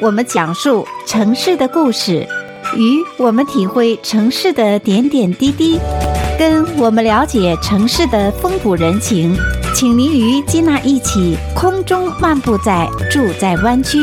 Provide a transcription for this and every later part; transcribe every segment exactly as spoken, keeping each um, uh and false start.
我们讲述城市的故事，与我们体会城市的点点滴滴，跟我们了解城市的风土人情。请您与基娜一起空中漫步在住在湾区。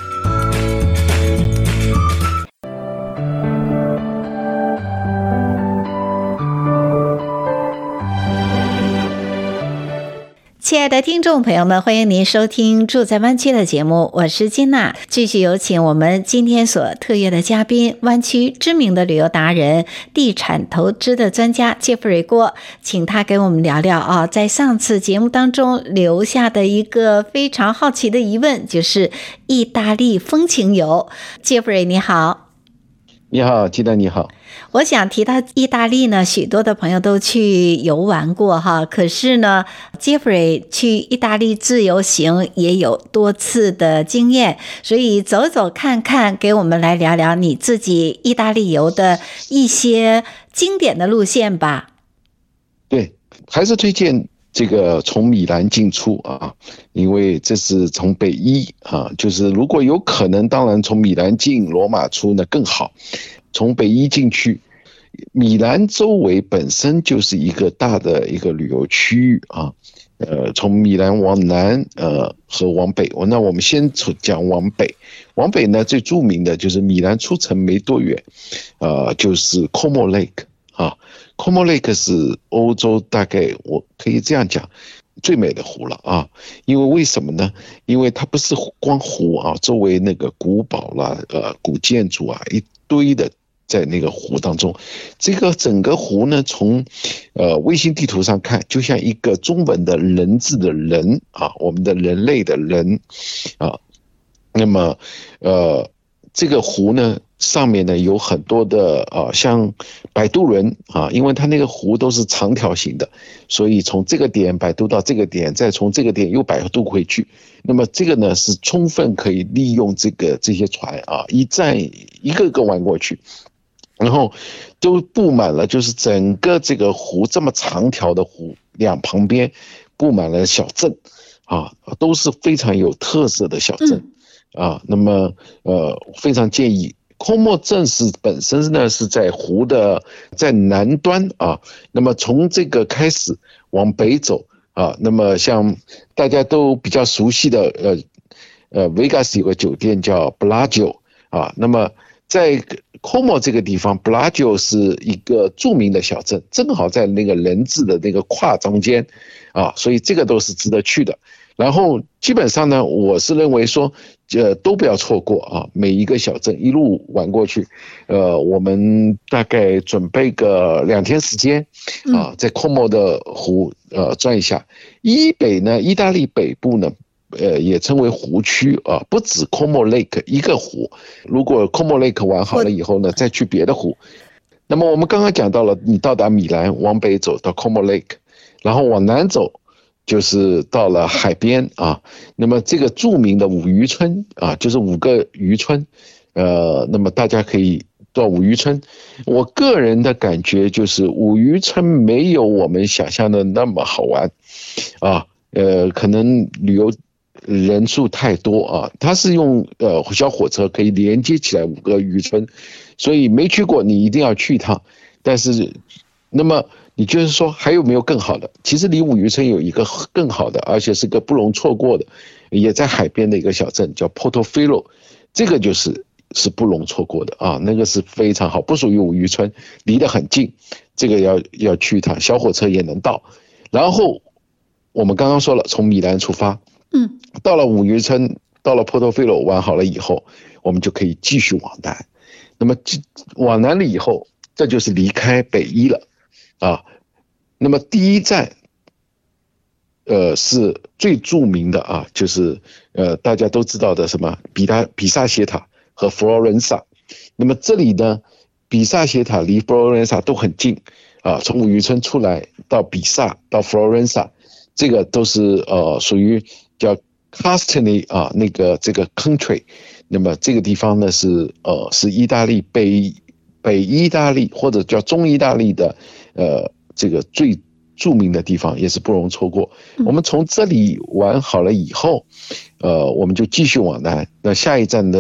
亲爱的听众朋友们，欢迎您收听住在湾区的节目，我是金娜。继续有请我们今天所特约的嘉宾，湾区知名的旅游达人、地产投资的专家杰弗瑞郭，请他给我们聊聊啊，在上次节目当中留下的一个非常好奇的疑问，就是意大利风情游。杰弗瑞你好。 你好，金娜你好。 我想提到意大利呢，许多的朋友都去游玩过哈，可是呢 Jeffrey 去意大利自由行也有多次的经验，所以走走看看，给我们来聊聊你自己意大利游的一些经典的路线吧。 对，还是推荐这个从米兰进出啊，因为这是从北一啊，就是如果有可能，当然从米兰进罗马出呢更好。从北一进去，米兰周围本身就是一个大的一个旅游区域啊。呃，从米兰往南，呃和往北，那我们先讲往北。往北呢，最著名的就是米兰出城没多远，呃，就是 Como Lake 啊。Como Lake 是欧洲大概我可以这样讲最美的湖了啊。因为为什么呢？因为它不是光湖啊，周围那个古堡啦、呃古建筑啊一堆的。在那个湖当中，这个整个湖呢，从呃卫星地图上看，就像一个中文的人字的人啊，我们的人类的人啊。那么呃这个湖呢上面呢有很多的啊像摆渡轮啊，因为它那个湖都是长条形的，所以从这个点摆渡到这个点，再从这个点又摆渡回去。那么这个呢是充分可以利用这个这些船啊，一站一个个弯过去。然后都布满了，就是整个这个湖这么长条的湖，两旁边布满了小镇啊，都是非常有特色的小镇啊。那么呃，非常建议。Como镇是本身呢是在湖的在南端啊，那么从这个开始往北走啊，那么像大家都比较熟悉的呃呃 Vegas 有个酒店叫 Bellagio 啊，那么在 Como 这个地方 Bellagio 是一个著名的小镇，正好在那个人字的那个跨中间啊，所以这个都是值得去的。然后基本上呢，我是认为说呃都不要错过啊，每一个小镇一路玩过去。呃我们大概准备个两天时间啊，在 Como 的湖呃转一下。以北呢，意大利北部呢呃，也称为湖区啊，不止 Como Lake 一个湖。如果 Como Lake 玩好了以后呢，再去别的湖。那么我们刚刚讲到了，你到达米兰，往北走到 Como Lake， 然后往南走就是到了海边啊。那么这个著名的五渔村啊，就是五个渔村，呃，那么大家可以到五渔村。我个人的感觉就是五渔村没有我们想象的那么好玩啊，呃，可能旅游人数太多啊，它是用呃小火车可以连接起来五个渔村，所以没去过你一定要去一趟。但是，那么你就是说还有没有更好的？其实离五渔村有一个更好的，而且是个不容错过的，也在海边的一个小镇叫 Portofino， 这个就是是不容错过的啊，那个是非常好，不属于五渔村，离得很近，这个要要去一趟，小火车也能到。然后我们刚刚说了，从米兰出发。 嗯， 到了五渔村，到了 Portofino 玩好了以后，我们就可以继续往南。那么往南了以后，这就是离开北一了啊。那么第一站，呃，是最著名的啊，就是呃大家都知道的什么比达比萨斜塔和佛罗伦萨。那么这里呢，比萨斜塔离佛罗伦萨都很近啊，从五渔村出来到比萨到佛罗伦萨，这个都是呃属于叫 Castani 啊，那个这个 country。那么这个地方呢是呃是意大利北北意大利或者叫中意大利的呃这个最著名的地方，也是不容错过。我们从这里玩好了以后，呃我们就继续往南。那下一站的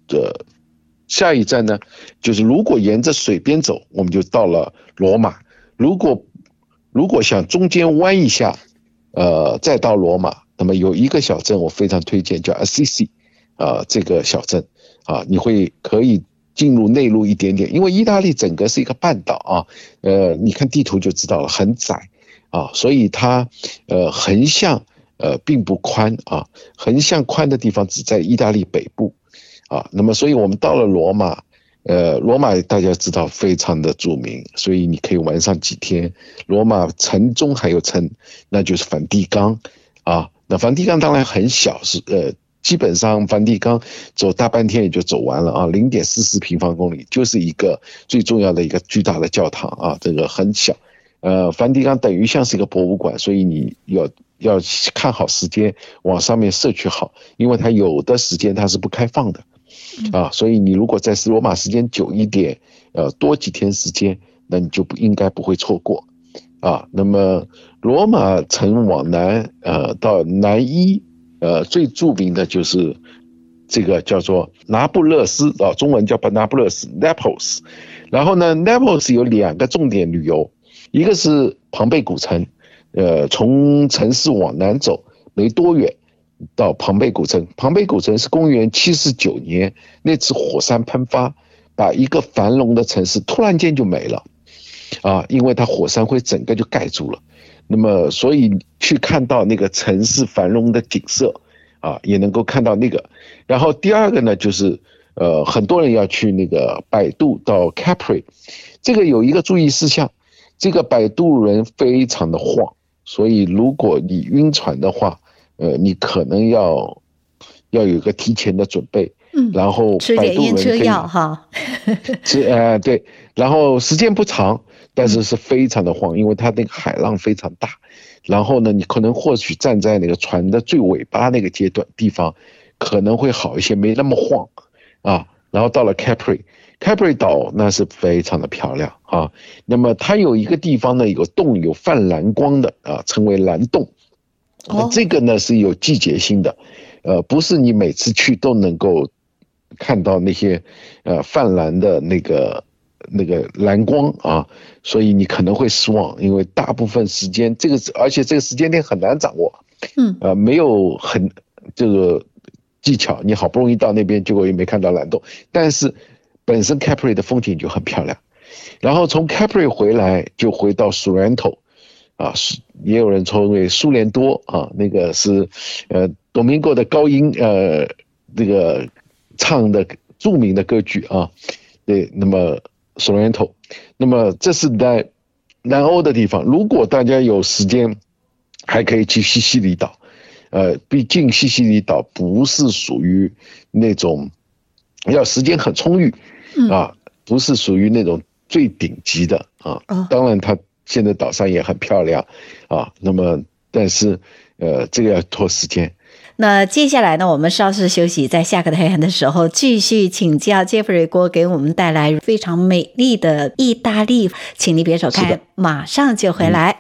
呃，下一站呢，就是如果沿着水边走，我们就到了罗马。如果如果想中间弯一下，呃，再到罗马，那么有一个小镇我非常推荐，叫 Assisi 啊、呃，这个小镇啊，你会可以进入内陆一点点，因为意大利整个是一个半岛啊，呃，你看地图就知道了，很窄啊，所以它呃横向呃并不宽啊，横向宽的地方只在意大利北部啊，那么所以我们到了罗马。呃，罗马大家知道非常的著名，所以你可以玩上几天。罗马城中还有城，那就是梵蒂冈啊。那梵蒂冈当然很小，是呃，基本上梵蒂冈走大半天也就走完了啊，零点四四平方公里，就是一个最重要的一个巨大的教堂啊，这个很小。呃，梵蒂冈等于像是一个博物馆，所以你要要看好时间，往上面摄取好，因为它有的时间它是不开放的。啊，所以你如果在罗马时间久一点，呃，多几天时间，那你就不应该不会错过，啊。那么罗马城往南，呃，到南伊，呃，最著名的就是这个叫做那不勒斯啊，中文叫那不勒斯 Naples。然后呢 ，Naples 有两个重点旅游，一个是庞贝古城，呃，从城市往南走没多远。到庞贝古城，庞贝古城是公元七十九年那次火山喷发，把一个繁荣的城市突然间就没了，啊，因为它火山灰整个就盖住了，那么所以去看到那个城市繁荣的景色，啊，也能够看到那个。然后第二个呢，就是呃，很多人要去那个摆渡到 Capri， 这个有一个注意事项，这个摆渡人非常的晃，所以如果你晕船的话。呃，你可能要要有一个提前的准备，嗯，然后吃点晕车药哈， 吃呃对，然后时间不长，但是是非常的晃，因为它那个海浪非常大，然后呢，你可能或许站在那个船的最尾巴那个阶段地方，可能会好一些，没那么晃啊。然后到了 Capri，Capri 岛那是非常的漂亮啊。那么它有一个地方呢，有洞有泛蓝光的啊，称为蓝洞。哦、这个呢是有季节性的，呃，不是你每次去都能够看到那些呃泛蓝的那个那个蓝光啊，所以你可能会失望，因为大部分时间这个而且这个时间点很难掌握，嗯，呃，没有很这个技巧，你好不容易到那边，结果也没看到蓝洞，但是本身 Capri 的风景就很漂亮，然后从 Capri 回来就回到 Sorrento。啊，也有人称为苏联多啊，那个是呃 Domingo 的高音呃那个唱的著名的歌剧啊，对，那么 Sorrento， 那么这是在南欧的地方，如果大家有时间，还可以去西西里岛，呃，毕竟西西里岛不是属于那种要时间很充裕啊，不是属于那种最顶级的啊，当然它。现在岛上也很漂亮啊，那么但是呃这个要拖时间。 那接下来呢，我们稍事休息，在下个单元的时候继续请教 Jeffrey 郭给我们带来非常美丽的意大利，请你别走开，马上就回来。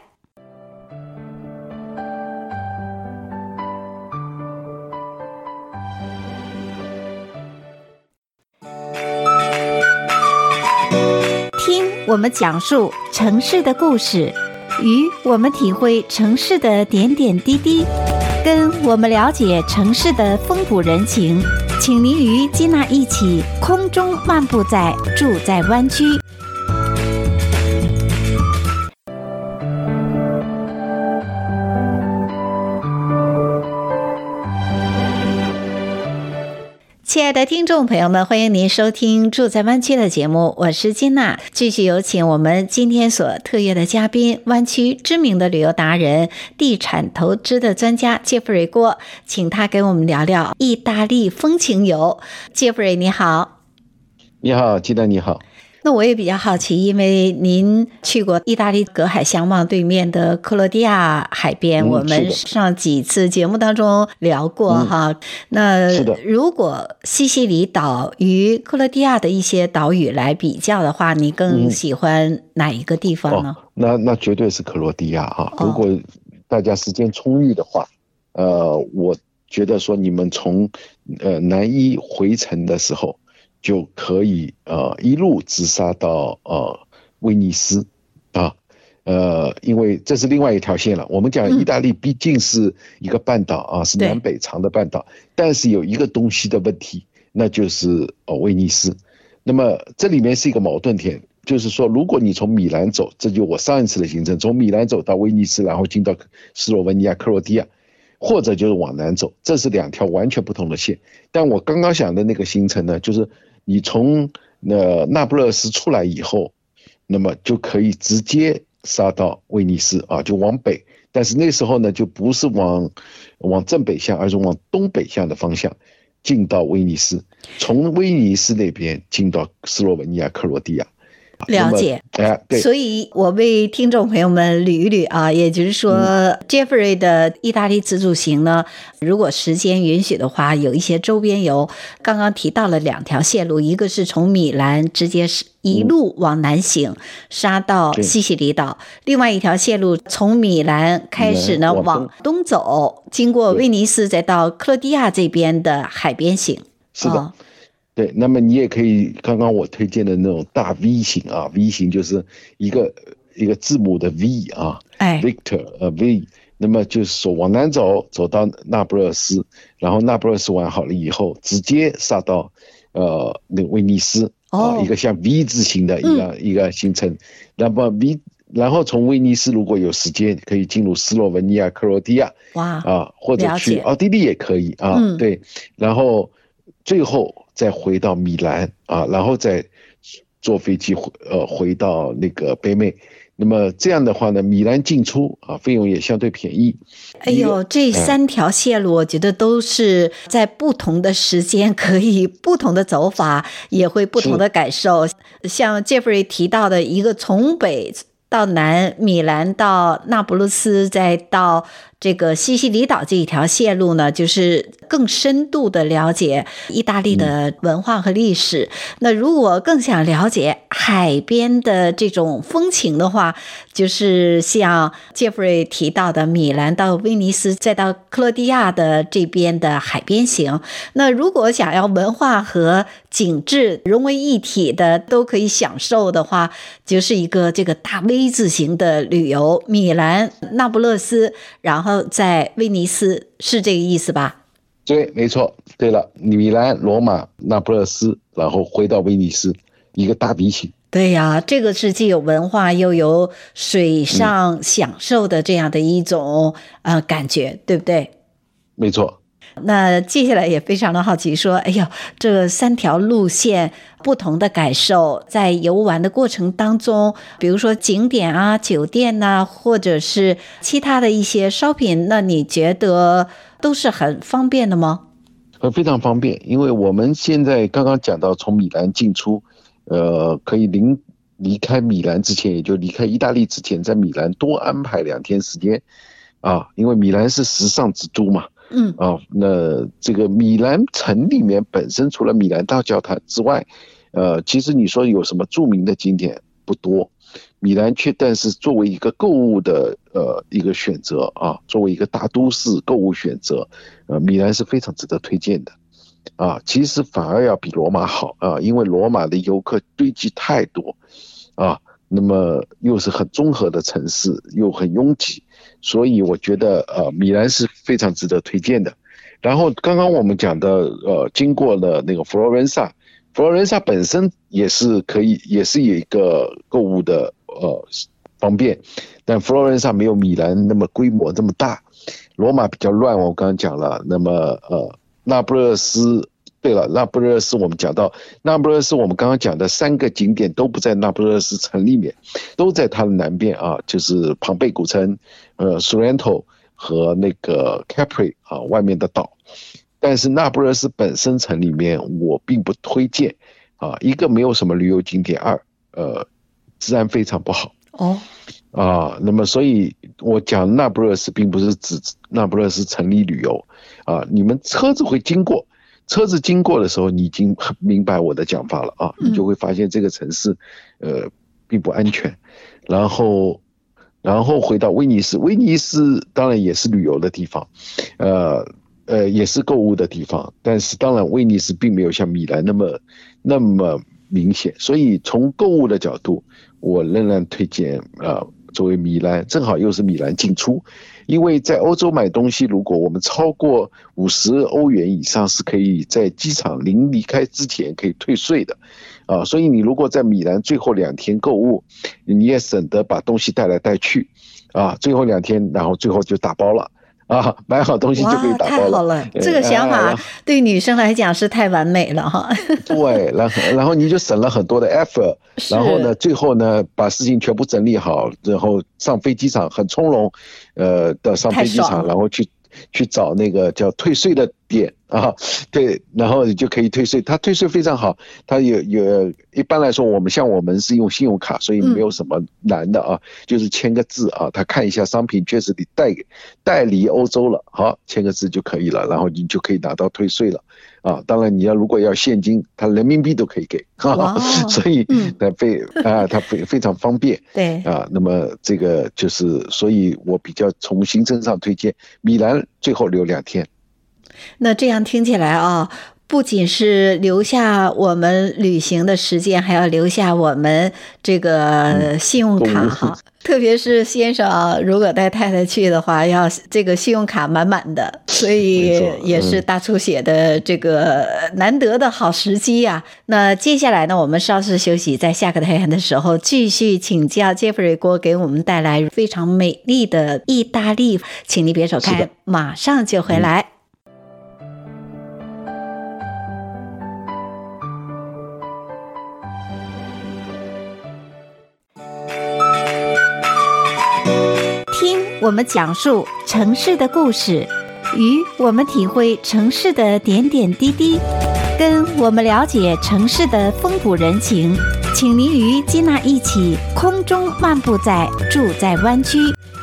我们讲述城市的故事，与我们体会城市的点点滴滴，跟我们了解城市的风土人情，请您与基娜一起空中漫步在住在湾区。亲爱的听众朋友们，欢迎您收听住在湾区的节目，我是金娜。继续有请我们今天所特约的嘉宾，湾区知名的旅游达人、地产投资的专家 Jeffrey 郭，请他给我们聊聊意大利风情游。 Jeffrey 你好。 你好，金娜你好。 那我也比较好奇，因为您去过意大利隔海相望对面的克罗地亚海边，嗯、我们上几次节目当中聊过、嗯、哈。那如果西西里岛与克罗地亚的一些岛屿来比较的话，你更喜欢哪一个地方呢？ 嗯哦、那那绝对是克罗地亚啊！如果大家时间充裕的话，呃，我觉得说你们从呃南伊回程的时候就可以呃一路直杀到呃威尼斯啊。呃，因为这是另外一条线了。我们讲意大利毕竟是一个半岛啊，是南北长的半岛，但是有一个东西的问题，那就是呃威尼斯。那么这里面是一个矛盾点，就是说，如果你从米兰走，这就我上一次的行程，从米兰走到威尼斯，然后进到斯洛文尼亚、克罗地亚，或者就是往南走，这是两条完全不同的线。但我刚刚想的那个行程呢，就是你从呃那不勒斯出来以后，那么就可以直接杀到威尼斯啊，就往北。但是那时候呢，就不是往往正北向，而是往东北向的方向进到威尼斯，从威尼斯那边进到斯洛文尼亚、克罗地亚。 了解， 哎，对， 所以我为听众朋友们捋一捋啊，也就是说、嗯、Jeffrey 的意大利自助行呢，如果时间允许的话，有一些周边游。刚刚提到了两条线路，一个是从米兰直接一路往南行，嗯、杀到西西里岛；另外一条线路从米兰开始呢，往东走，经过威尼斯，再到克罗地亚这边的海边行。 是的。哦，对，那么你也可以，刚刚我推荐的那种大 V 型啊 ，V 型就是一个一个字母的 V 啊， 哎 ，Victor 呃 V， 那么就是说往南走，走到那不勒斯，然后那不勒斯玩好了以后，直接杀到呃那个威尼斯啊， 哦， 一个像 V 字形的一个、嗯、一个行程，那么 V， 然后从威尼斯如果有时间，可以进入斯洛文尼亚、克罗地亚， 哇， 啊，或者去奥地利也可以啊， 嗯、 对，然后最后再回到米兰啊，然后再坐飞机回呃回到那个北美。那么这样的话呢，米兰进出啊，费用也相对便宜。 哎呦，这三条线路，我觉得都是在不同的时间可以不同的走法，也会不同的感受。像 Jeffrey 提到的一个从北到南，米兰到那不勒斯，再到这个西西里岛这一条线路呢，就是更深度的了解意大利的文化和历史。嗯、那如果更想了解海边的这种风情的话，就是像 Jeffrey 提到的米兰到威尼斯，再到克罗地亚的这边的海边行。那如果想要文化和景致融为一体的都可以享受的话，就是一个这个大 V 字形的旅游，米兰、那不勒斯，然后在威尼斯，是这个意思吧？ 对，没错。对了，米兰、罗马、那不勒斯，然后回到威尼斯，一个大 V 型。 对呀，这个是既有文化又有水上享受的这样的一种、嗯、呃感觉，对不对？ 没错。 那接下来也非常的好奇说，哎呦，这三条路线不同的感受，在游玩的过程当中，比如说景点啊、酒店啊，或者是其他的一些 shopping， 那你觉得都是很方便的吗？ 非常方便，因为我们现在刚刚讲到从米兰进出，呃，可以临离开米兰之前，也就离开意大利之前，在米兰多安排两天时间啊，因为米兰是时尚之都嘛。 嗯啊，那这个米兰城里面本身除了米兰大教堂之外，呃，其实你说有什么著名的景点不多，米兰却但是作为一个购物的呃一个选择啊，作为一个大都市购物选择，呃，米兰是非常值得推荐的，啊，其实反而要比罗马好啊，因为罗马的游客堆积太多，啊，那么又是很综合的城市，又很拥挤。所以我觉得呃米兰是非常值得推荐的。然后刚刚我们讲的呃经过了那个佛罗伦萨，佛罗伦萨本身也是可以也是有一个购物的呃方便，但佛罗伦萨没有米兰那么规模这么大，罗马比较乱，我刚刚讲了。那么呃那不勒斯，对了，那不勒斯我们讲到那不勒斯，我们刚刚讲的三个景点都不在那不勒斯城里面，都在它的南边啊，就是庞贝古城、呃 Sorrento 和那个 Capri 啊外面的岛。但是那不勒斯本身城里面我并不推荐啊，一个没有什么旅游景点，二呃治安非常不好。 哦。 啊，那么所以我讲那不勒斯并不是指那不勒斯城里旅游啊，你们车子会经过。车子经过的时候，你已经很明白我的讲法了啊，你就会发现这个城市，呃，并不安全。然后，然后回到威尼斯，威尼斯当然也是旅游的地方，呃， 呃也是购物的地方，但是当然威尼斯并没有像米兰那么那么明显，所以从购物的角度，我仍然推荐呃作为米兰，正好又是米兰进出，因为在欧洲买东西，如果我们超过五十欧元以上，是可以在机场临离开之前可以退税的，啊，所以你如果在米兰最后两天购物，你也省得把东西带来带去，啊，最后两天，然后最后就打包了。啊，买好东西就可以打包了。 太好了，这个想法对女生来讲是太完美了哈。 对，然后然后你就省了很多的 effort， 然后呢，最后呢把事情全部整理好，然后上飞机场很从容，呃的上飞机场，然后去去找那个叫退税的点啊，对，然后你就可以退税。它退税非常好，它有有一般来说我们像我们是用信用卡，所以没有什么难的啊，嗯、就是签个字啊，他看一下商品确实你带带离欧洲了，好，签个字就可以了，然后你就可以拿到退税了啊。当然你要如果要现金，它人民币都可以给，啊、所以它非、嗯、啊它非非常方便。 对啊，那么这个就是，所以我比较从行程上推荐米兰，最后留两天。 那这样听起来啊，不仅是留下我们旅行的时间，还要留下我们这个信用卡哈。嗯、特别是先生啊，如果带太太去的话，要这个信用卡满满的，所以也是大出血的这个难得的好时机呀、啊。那接下来呢，我们稍事休息，在下个太阳的时候继续请教 Jeffrey 郭给我们带来非常美丽的意大利，请你别走开，马上就回来。嗯我们讲述城市的故事，与我们体会城市的点点滴滴，跟我们了解城市的风土人情。请您与基娜一起空中漫步在住在湾区。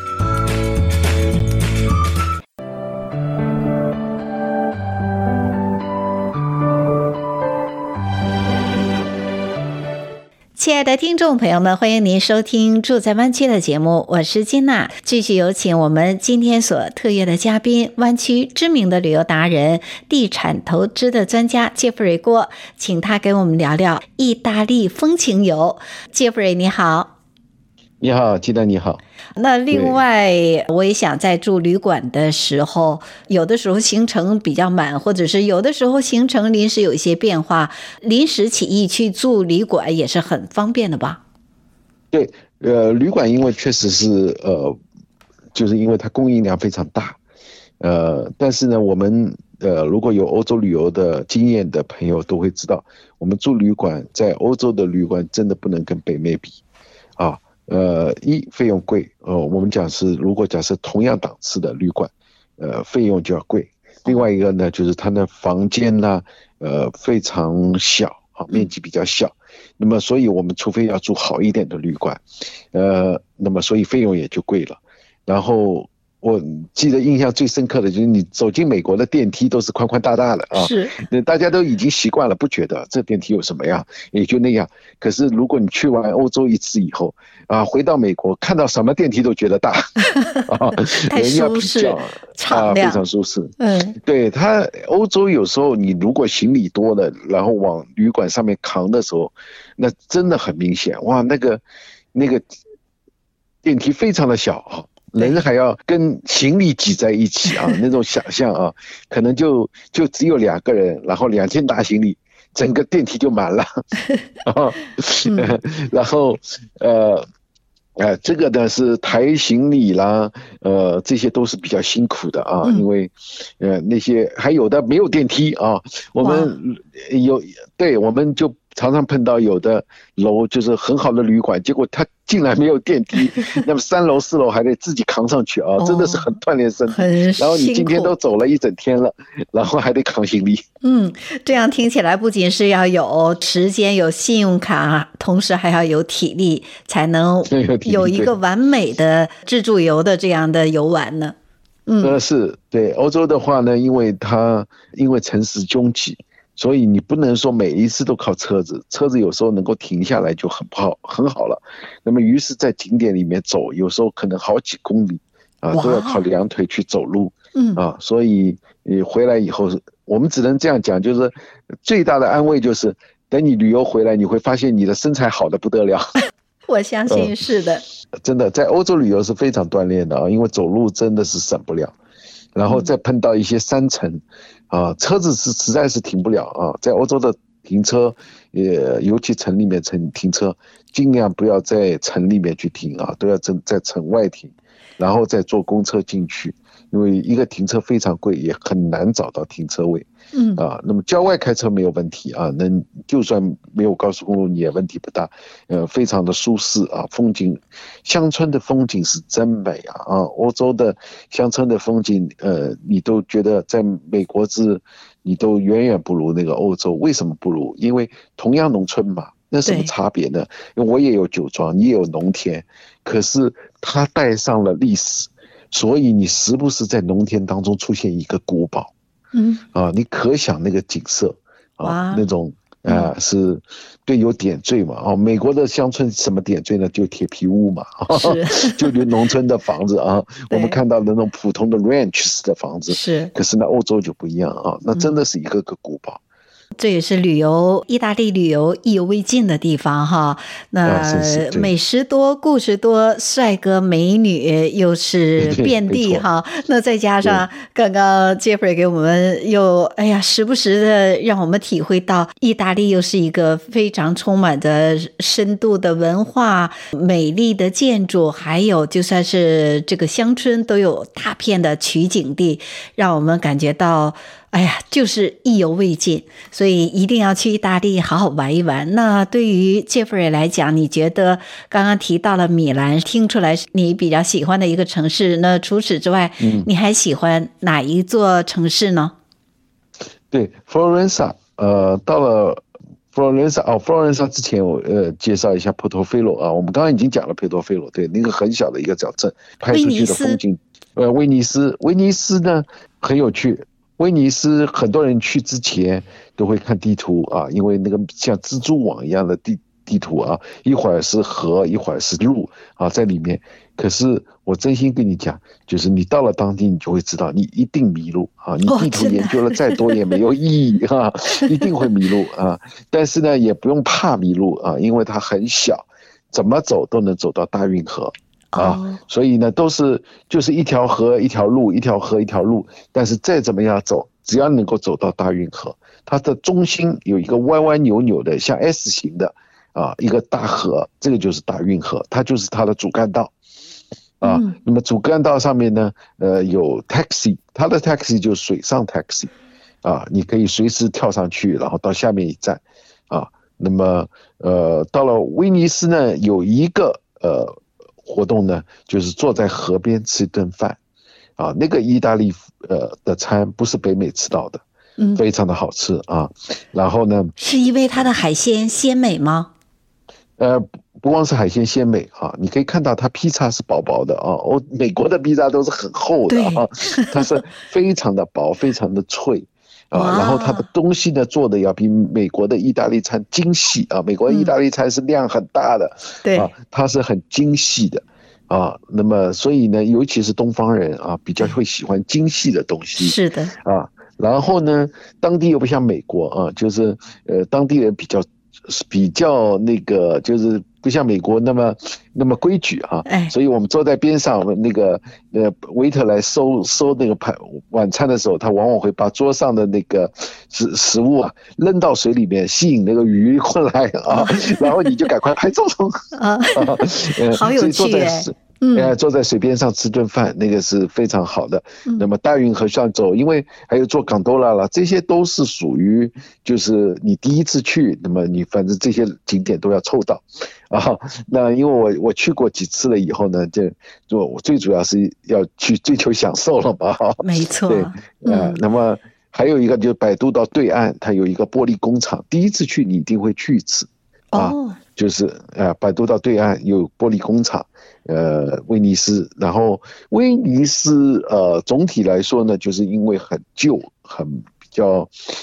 亲爱的听众朋友们，欢迎您收听住在湾区的节目，我是金娜。继续有请我们今天所特约的嘉宾，湾区知名的旅游达人、地产投资的专家Jeffrey郭，请他给我们聊聊意大利风情游。Jeffrey 你好。 你好，金娜你好。 那另外我也想在住旅馆的时候，有的时候行程比较满，或者是有的时候行程临时有一些变化，临时起意去住旅馆也是很方便的吧？ 对，呃，旅馆因为确实是呃，就是因为它供应量非常大，呃，但是呢，我们呃如果有欧洲旅游的经验的朋友都会知道，我们住旅馆在欧洲的旅馆真的不能跟北美比啊。呃，一费用贵，呃，我们讲是如果假设同样档次的旅馆，呃，费用就要贵。另外一个呢，就是它的房间呢，呃，非常小，啊，面积比较小。那么，所以我们除非要住好一点的旅馆，呃，那么所以费用也就贵了。然后我记得印象最深刻的就是你走进美国的电梯都是宽宽大大的啊， 是， 大家都已经习惯了，不觉得这电梯有什么样，也就那样。可是如果你去完欧洲一次以后啊，回到美国看到什么电梯都觉得大，啊， 太舒适，敞亮， 啊，非常舒适。 嗯， 对，它欧洲有时候你如果行李多了，然后往旅馆上面扛的时候，那真的很明显，哇，那个那个电梯非常的小啊。人还要跟行李挤在一起啊，那种想象啊，可能就就只有两个人，然后两件大行李，整个电梯就满了，啊嗯、然后呃呃，这个呢是抬行李啦，呃，这些都是比较辛苦的啊，嗯、因为呃那些还有的没有电梯啊，我们有对，我们就常常碰到有的楼就是很好的旅馆，结果它竟然没有电梯，那么三楼四楼还得自己扛上去啊，哦、真的是很锻炼身体。然后你今天都走了一整天了，然后还得扛行李。 嗯，这样听起来不仅是要有时间、有信用卡，同时还要有体力，才能有一个完美的自助游的这样的游玩呢。嗯， 呃，是对欧洲的话呢，因为它因为城市拥挤。所以你不能说每一次都靠车子，车子有时候能够停下来就很好很好了。那么于是在景点里面走，有时候可能好几公里啊，都要靠两腿去走路嗯啊，所以你回来以后，我们只能这样讲，就是最大的安慰就是，等你旅游回来，你会发现你的身材好的不得了。 我相信是的、 呃，真的在欧洲旅游是非常锻炼的啊，因为走路真的是省不了，然后再碰到一些山城，啊，车子是实在是停不了啊，在欧洲的停车，也尤其城里面城停车，尽量不要在城里面去停啊，都要在在城外停，然后再坐公车进去，因为一个停车非常贵，也很难找到停车位。 嗯啊，那么郊外开车没有问题啊，那就算没有高速公路也问题不大，呃，非常的舒适啊，风景，乡村的风景是真美啊啊，欧洲的乡村的风景，呃，你都觉得在美国是，你都远远不如那个欧洲，为什么不如？因为同样农村嘛，那什么差别呢？因为我也有酒庄，你也有农田，可是它带上了历史，所以你时不时在农田当中出现一个古堡。 嗯啊，你可想那个景色啊，那种啊、呃、是对有点缀嘛啊，美国的乡村什么点缀呢？就铁皮屋嘛， 是就农村的房子啊，我们看到的那种普通的 ranch 的房子是， 可是呢，欧洲就不一样啊，那真的是一个个古堡。 嗯这也是旅游意大利旅游意犹未尽的地方哈。那美食多，故事多，帅哥美女又是遍地哈。那再加上刚刚 Jeffrey 给我们又哎呀，时不时的让我们体会到意大利又是一个非常充满着深度的文化、美丽的建筑，还有就算是这个乡村都有大片的取景地，让我们感觉到哎呀，就是意犹未尽，所以一定要去意大利好好玩一玩。那对于 Jeffrey 来讲，你觉得刚刚提到了米兰，听出来你比较喜欢的一个城市，那除此之外，嗯、你还喜欢哪一座城市呢？ 对，佛罗伦萨，呃，到了佛罗伦萨哦，佛罗伦萨之前我呃介绍一下波托菲罗啊，我们刚刚已经讲了波托菲罗，对，那个很小的一个小镇，拍出去的风景，呃，威尼斯，威尼斯呢很有趣。威尼斯很多人去之前都会看地图啊，因为那个像蜘蛛网一样的地地图啊，一会儿是河，一会儿是路啊，在里面。可是我真心跟你讲，就是你到了当地，你就会知道，你一定迷路啊！你地图研究了再多也没有意义啊，一定会迷路啊。但是呢，也不用怕迷路啊，因为它很小，怎么走都能走到大运河。啊，所以呢，都是就是一条河一条路，一条河一条路，但是再怎么样走，只要能够走到大运河，它的中心有一个弯弯扭扭的像 S 型的啊一个大河，这个就是大运河，它就是它的主干道啊。嗯、那么主干道上面呢，呃，有 taxi， 它的 taxi 就是水上 taxi 啊，你可以随时跳上去，然后到下面一站啊。那么呃，到了威尼斯呢，有一个呃。活动呢，就是坐在河边吃一顿饭，啊，那个意大利呃的餐不是北美吃到的，嗯，非常的好吃啊。然后呢， 是因为它的海鲜鲜美吗？ 呃，不光是海鲜鲜美啊，你可以看到它披萨是薄薄的啊，哦，美国的披萨都是很厚的啊，它是非常的薄，非常的脆。啊，然后它的东西呢做的要比美国的意大利餐精细啊，美国的意大利餐是量很大的，对、嗯、啊，它是很精细的啊。那么所以呢，尤其是东方人啊，比较会喜欢精细的东西， 是的啊。然后呢，当地又不像美国啊，就是呃，当地人比较比较那个就是。不像美国那么那么规矩啊，哎、所以我们坐在边上，那个呃waiter来收收那个盘晚餐的时候，他往往会把桌上的那个食食物啊扔到水里面，吸引那个鱼过来啊，然后你就赶快拍照啊，呃、好有趣哎。 嗯，坐在水边上吃顿饭，那个是非常好的。嗯、那么大运河上走，因为还有坐港多拉了，这些都是属于就是你第一次去，那么你反正这些景点都要凑到啊。那因为我我去过几次了以后呢，就就我最主要是要去追求享受了嘛。 没错， 对，呃，嗯、那么还有一个就是摆渡到对岸，它有一个玻璃工厂，第一次去你一定会去一次啊。哦，就是呃，摆渡到对岸有玻璃工厂。呃，威尼斯，然后威尼斯呃，总体来说呢，就是因为很旧，很比较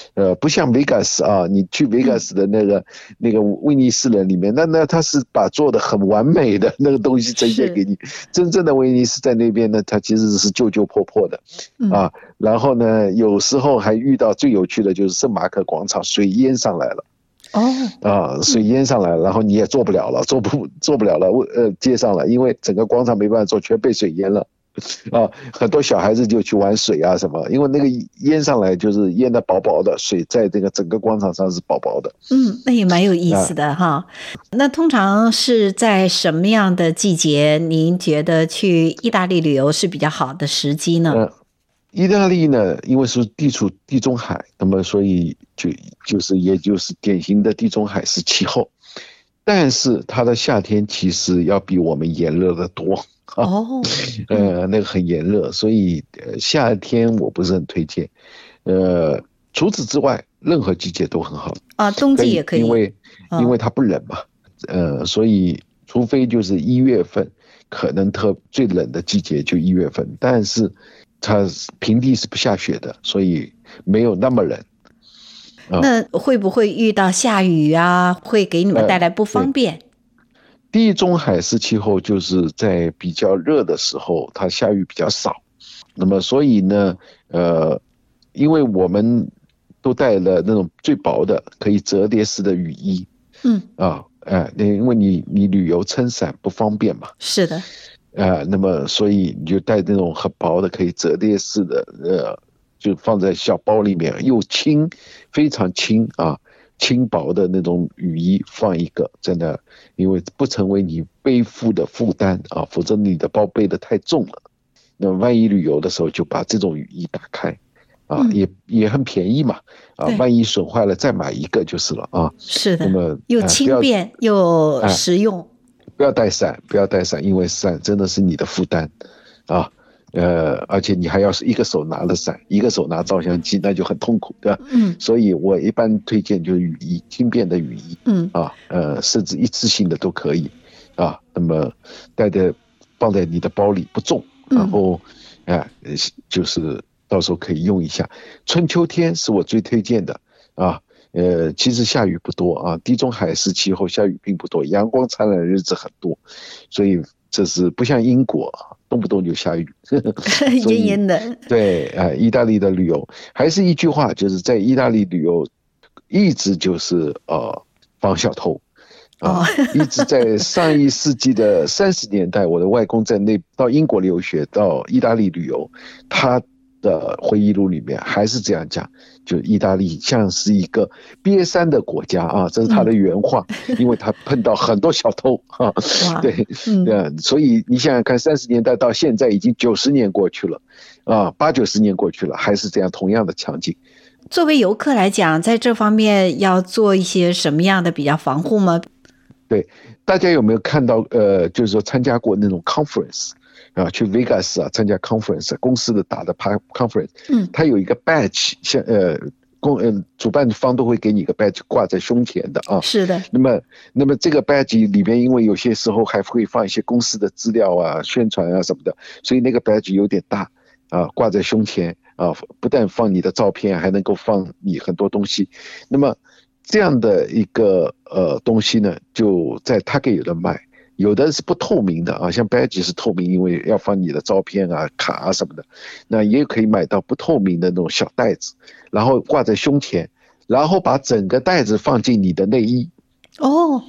呃，不像 Vegas 啊，你去 Vegas 的那个、嗯、那个威尼斯人里面，那那他是把做的很完美的那个东西呈现给你。真正的威尼斯在那边呢，它其实是旧旧破破的，嗯、啊，然后呢，有时候还遇到最有趣的就是圣马可广场水淹上来了。 哦， 啊，水淹上来了，然后你也做不了了，做不做不了了，呃，接上了，因为整个广场没办法做，全被水淹了，啊，很多小孩子就去玩水啊什么，因为那个淹上来就是淹的薄薄的，水在这个整个广场上是薄薄的。 嗯，那也蛮有意思的哈。啊、那通常是在什么样的季节，您觉得去意大利旅游是比较好的时机呢？ 嗯，意大利呢，因为是地处地中海，那么所以就就是也就是典型的地中海式气候，但是它的夏天其实要比我们炎热的多。 哦， 呃，那个很炎热，所以呃夏天我不是很推荐。呃，除此之外，任何季节都很好啊，冬季也可以， 因为、哦、因为它不冷嘛，呃，所以除非就是一月份，可能特最冷的季节就一月份，但是它平地是不下雪的，所以没有那么冷。 啊、那会不会遇到下雨啊？会给你们带来不方便？呃地中海式气候就是在比较热的时候，它下雨比较少。那么所以呢，呃，因为我们都带了那种最薄的可以折叠式的雨衣， 嗯啊，哎、呃，因为你你旅游撑伞不方便嘛。 是的。 呃，那么所以你就带那种很薄的可以折叠式的，呃，就放在小包里面，又轻，非常轻啊。轻薄的那种雨衣放一个在那，因为不成为你背负的负担啊，否则你的包背的太重了。那万一旅游的时候就把这种雨衣打开，啊，嗯、也也很便宜嘛，啊，万一损坏了再买一个就是了啊。 是的， 那么又轻便、呃、又实用、呃。 不要带伞，不要带伞，因为伞真的是你的负担啊。呃，而且你还要是一个手拿着伞，一个手拿照相机，那就很痛苦，对吧？ 嗯， 所以我一般推荐就是雨衣，轻便的雨衣， 嗯啊，呃，甚至一次性的都可以，啊，那么带着放在你的包里不重，然后，哎、呃，就是到时候可以用一下。春秋天是我最推荐的啊，呃，其实下雨不多啊，地中海式气候下雨并不多，阳光灿烂的日子很多，所以这是不像英国啊。动不动就下雨， 阴阴的。 对啊、呃，意大利的旅游还是一句话，就是在意大利旅游，一直就是呃防小偷啊，哦、一直在上一世纪的三十年代，我的外公在那到英国留学，到意大利旅游，他的回忆录里面还是这样讲，就意大利像是一个瘪三的国家啊，这是他的原话，嗯、因为他碰到很多小偷啊，对，嗯、呃，所以你想想看，三十年代到现在已经九十年过去了，啊，八九十年过去了，还是这样同样的场景。 作为游客来讲，在这方面要做一些什么样的比较防护吗？ 对，大家有没有看到呃，就是说参加过那种 conference？啊，去 Vegas 啊，参加 conference， 公司的打的 conference， 嗯，它有一个 badge， 像呃公呃主办方都会给你一个 badge 挂在胸前的啊。 是的。 那么那么这个 badge 里边，因为有些时候还会放一些公司的资料啊、宣传啊什么的，所以那个 badge 有点大啊，挂在胸前啊，不但放你的照片，还能够放你很多东西。那么这样的一个呃东西呢，就在 Target 有的卖。有的是不透明的啊，像 badge 是透明，因为要放你的照片啊、卡啊什么的。那也可以买到不透明的那种小袋子，然后挂在胸前，然后把整个袋子放进你的内衣。 哦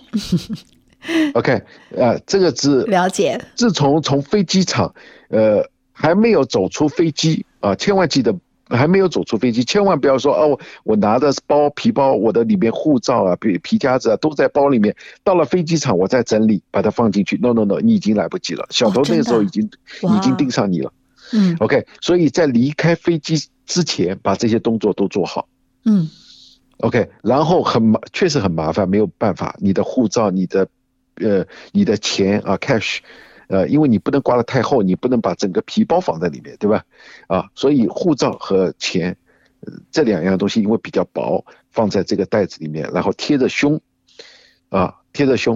，OK， 啊、呃，这个是了解。 自从从飞机场，呃，还没有走出飞机啊，千万记得。还没有走出飞机，千万不要说哦，我拿的包皮包，我的里面护照啊、皮皮夹子啊都在包里面。到了飞机场，我再整理，把它放进去。No No No， 你已经来不及了，小偷那个时候已经、哦、已经盯上你了。 嗯 ，OK， 所以在离开飞机之前，把这些动作都做好。 嗯 ，OK， 然后很麻，确实很麻烦，没有办法，你的护照、你的呃、你的钱啊 ，cash。呃，因为你不能刮得太厚，你不能把整个皮包放在里面，对吧？啊，所以护照和钱、呃、这两样东西因为比较薄，放在这个袋子里面，然后贴着胸，啊，贴着胸，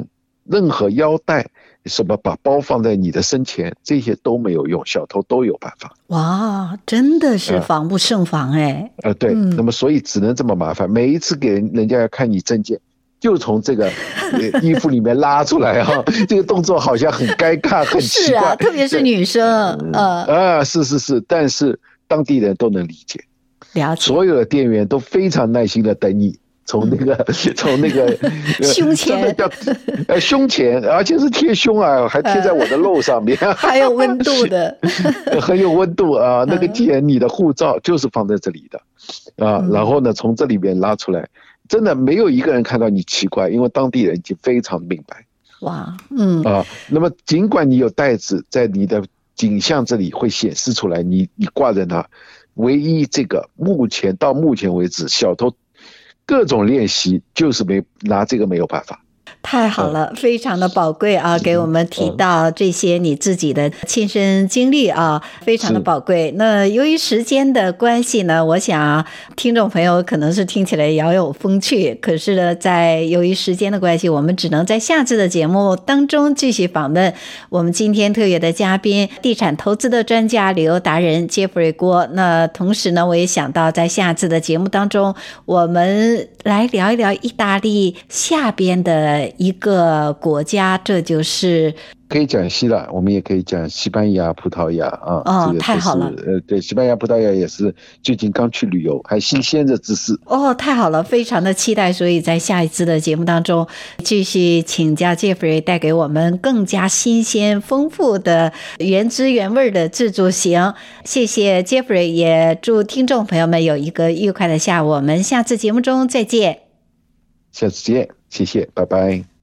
任何腰带什么把包放在你的身前，这些都没有用，小偷都有办法。 哇，真的是防不胜防哎。 呃，呃对、嗯，那么所以只能这么麻烦，每一次给人家要看你证件，就从这个衣服里面拉出来哈、啊，这个动作好像很尴尬，很奇怪， 是啊，特别是女生，呃， 啊，是是是，但是当地人都能理解， 了解， 所有的店员都非常耐心的等你。从那个、嗯、从那个胸前， 叫呃胸前，而且是贴胸啊，还贴在我的肉上面， 还有温度的， 很有温度啊。那个填你的护照就是放在这里的啊， 嗯、 然后呢从这里面拉出来，真的没有一个人看到你奇怪，因为当地人已经非常明白。 哇，嗯啊，那么尽管你有袋子在你的颈项这里会显示出来，你你挂在那，唯一这个目前到目前为止，小偷各种练习就是没拿这个没有办法。 太好了，嗯、非常的宝贵啊！给我们提到这些你自己的亲身经历啊，非常的宝贵。那由于时间的关系呢，我想听众朋友可能是听起来饶有风趣，可是呢，在由于时间的关系，我们只能在下次的节目当中继续访问我们今天特约的嘉宾，地产投资的专家、旅游达人杰弗瑞郭。那同时呢，我也想到在下次的节目当中，我们来聊一聊意大利下边的一个国家，这就是可以讲希腊，我们也可以讲西班牙、葡萄牙啊。 哦， 这个、 太好了。 呃，对，西班牙、葡萄牙也是最近刚去旅游，还新鲜的知识。 哦，太好了，非常的期待。所以在下一次的节目当中，继续请教 Jeffrey 带给我们更加新鲜、丰富的原汁原味的自助行。谢谢 Jeffrey， 也祝听众朋友们有一个愉快的下午。我们下次节目中再见。 下次见，谢谢，拜拜。